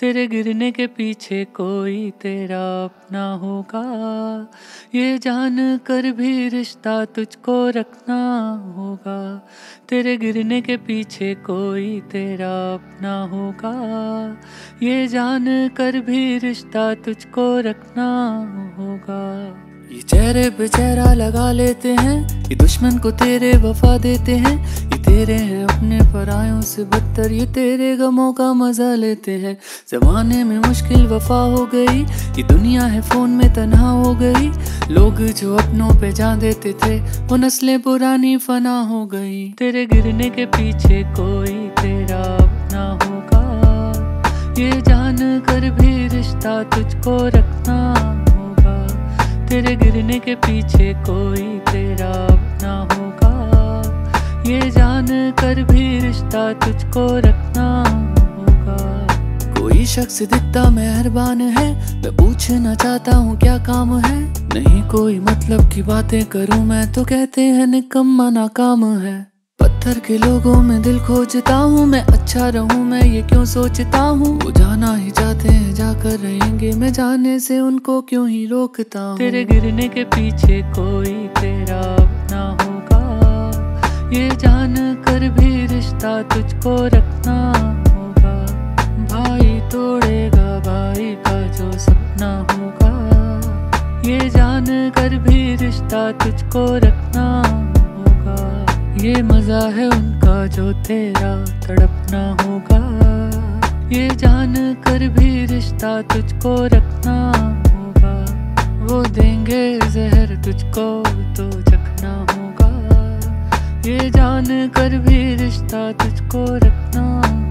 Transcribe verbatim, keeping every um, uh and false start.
तेरे गिरने के पीछे कोई तेरा अपना होगा, ये जान कर भी रिश्ता तुझको रखना होगा। तेरे गिरने के पीछे कोई तेरा अपना होगा, ये जान कर भी रिश्ता तुझको रखना होगा। ये चेहरे पे चेहरा लगा लेते हैं, ये दुश्मन को तेरे वफा देते हैं। ये तेरे हैं अपने परायों से बदतर, ये तेरे गमों का मजा लेते हैं। जमाने में मुश्किल वफा हो गई, ये दुनिया है फोन में तन्हा हो गई। लोग जो अपनों पे जान देते थे, वो नस्लें पुरानी फना हो गई। तेरे गिरने के पीछे कोई तेरा अपना होगा, ये जान कर भी रिश्ता तुझको रखना होगा। तेरे गिरने के पीछे कोई तेरा अपना होगा, ये जान कर भी रिश्ता तुझको रखना होगा। कोई शख्स दिखता मेहरबान है, मैं पूछना चाहता हूँ क्या काम है। नहीं कोई मतलब की बातें करूँ मैं तो कहते हैं निकम्मा नाकाम है। पत्थर के लोगों में दिल खोजता हूँ मैं, अच्छा रहूँ मैं ये क्यों सोचता हूँ। वो जाना ही चाहते हैं जाकर रहेंगे, मैं जाने से उनको क्यों ही रोकता हूँ। तेरे गिरने के पीछे कोई तेरा अपना होगा, ये जान कर भी रिश्ता तुझको रखना होगा। भाई तोड़ेगा भाई का जो सपना होगा, ये जान कर भी रिश्ता तुझको रखना होगा। ये मजा है उनका जो तेरा तड़पना होगा, ये जान कर भी रिश्ता तुझको रखना होगा। वो देंगे जहर तुझको तो चखना होगा, ये जान कर भी रिश्ता तुझको रखना